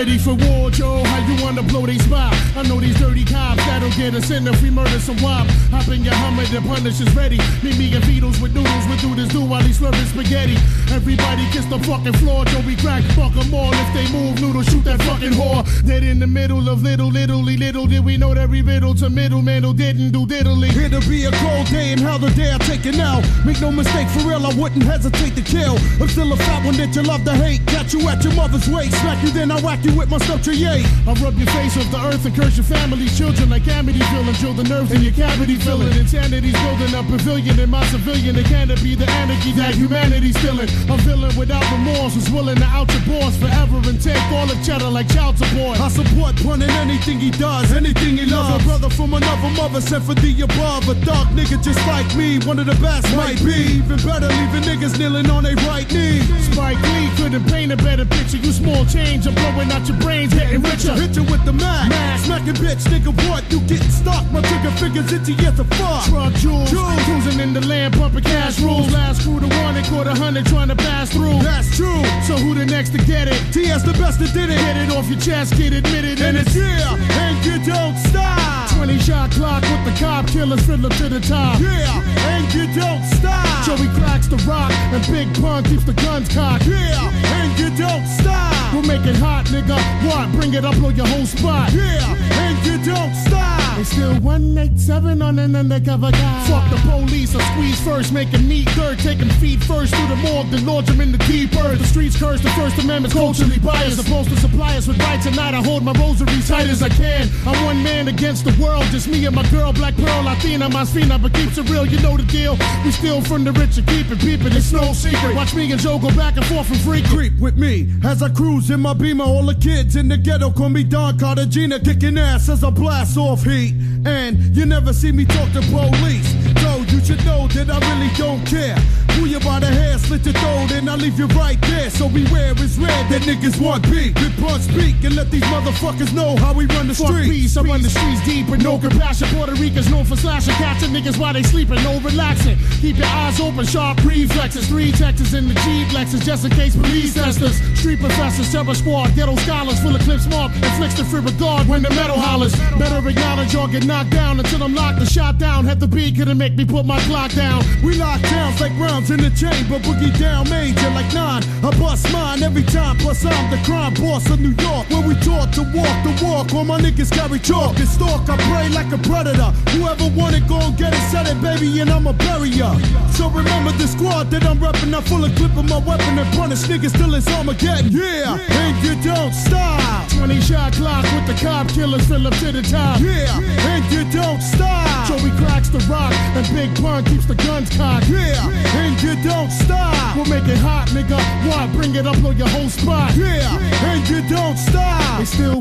Ready for war, Joe? How you wanna blow they spot? I know these dirty cops that'll get us in if we murder some wop. Hop in your Hummer, the punish is ready. Meet me and Beatles with noodles, we do this do while he's slurping spaghetti. Everybody kiss the fucking floor, Joe, we crack, fuck them all. If they move, noodle, shoot that fucking whore. Dead in the middle of little did we know that we riddle to middleman who didn't do diddly. Here to be a cold day and how the day I take it now. Make no mistake, for real, I wouldn't hesitate to kill. I'm still a fat one that you love to hate. Catch you at your mother's waist, smack you then I whack you with my stuff to yay. I rub your face off the earth and curse your family's children like Amityville and drill the nerves in your cavity filling. Insanity's building a pavilion in my civilian. It can't be the anarchy that humanity's stealing. A villain without remorse who's willing to out your boss forever and take all the cheddar like child support. I support Pun in anything he does, anything he loves. A brother from another mother sent for the above. A dark nigga just like me, one of the best might be. Even better, leaving niggas kneeling on their right knee. Spike Lee couldn't paint a better picture. You small change, I'm blowing out your brains, getting richer. Hit you with the Mac, smacking bitch, nigga, what? You getting stuck, my trigger fingers itchy as a fuck. Truck jewels, cruising in the land, pumping cash rules. Last crew to one and caught 100 trying to pass through. That's true, so who the next to get it? TS the best that did it. Get it off your chest, get admitted, and it's yeah, and you don't stop. 20 shot clock with the cop killers, fiddler to the top. Yeah, and you don't stop. Joey cracks the rock, and Big Pun keeps the guns cocked. Yeah, and you don't stop. We'll make it hot, nigga. What? Bring it up on your whole spot. Yeah, and you don't stop. It's still 187 on an undercover guy. Fuck the police, I squeeze first, make him neat dirt. Take him feet first through the morgue, then launch him in the deep earth. The streets curse, the First Amendment's culturally biased. Supposed to supply us with rights, and tonight I hold my rosary tight as I can. I'm one man against the world, just me and my girl, Black Pearl, Latina, my Spina, but keeps it real, you know the deal. We steal from the rich and keep it peeping, it's no secret. Watch me and Joe go back and forth and freak. Creep with me as I cruise in my Beamer. All the kids in the ghetto call me Don Cartagena, kicking ass as I blast off heat. And you never see me talk to police, so you should know that I really don't care. Pull you by the hair, slit your throat, and I leave you right there. So beware, it's red that niggas want beat. Big Pun speak and let these motherfuckers know how we run the streets. Fuck peace, I run the streets deep with no compassion. Puerto Ricans known for slashing, catching niggas while they sleeping, no relaxing. Keep your eyes open, sharp reflexes. 3 Texas in the G-Lexus, just in case police test us. Street professors, terror squad, ghetto scholars, full of clips marked, inflicts the free regard when the metal hollers. Better acknowledge or get knocked down until I'm locked and shot down. Had the beat, couldn't make me put my clock down. We lock downs like rounds in the chamber, boogie down major like 9. I bust mine every time, plus I'm the crime boss of New York, where we taught to walk the walk. All my niggas carry chalk and stalk, I pray like a predator. Whoever want it, go and get it, set it, baby, and I'ma bury ya. So remember the squad that I'm reppin', I'm full of clip of my weapon and punish niggas till it's Armageddon. Yeah, and you don't stop. 20 shot clock with the cop killers, fill up to the top. Yeah, and you don't stop. Joey cracks the rock, and Big Pun keeps the guns cocked. Yeah, and you don't stop. We'll make it hot, nigga. What? Bring it up on your whole spot. Yeah, and you don't stop. It's still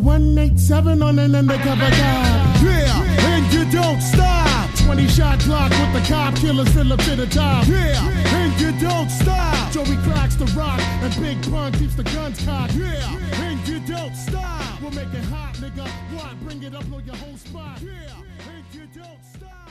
187 on an undercover guy. Yeah, and you don't stop. 20 shot clock with the cop killers, fill up to the top. Yeah, and you don't stop. Joey cracks the rock, and Big Pun keeps the guns cocked. Yeah, and you don't stop. We'll make it hot, nigga. What? Bring it up on your whole spot. Yeah, and you don't stop.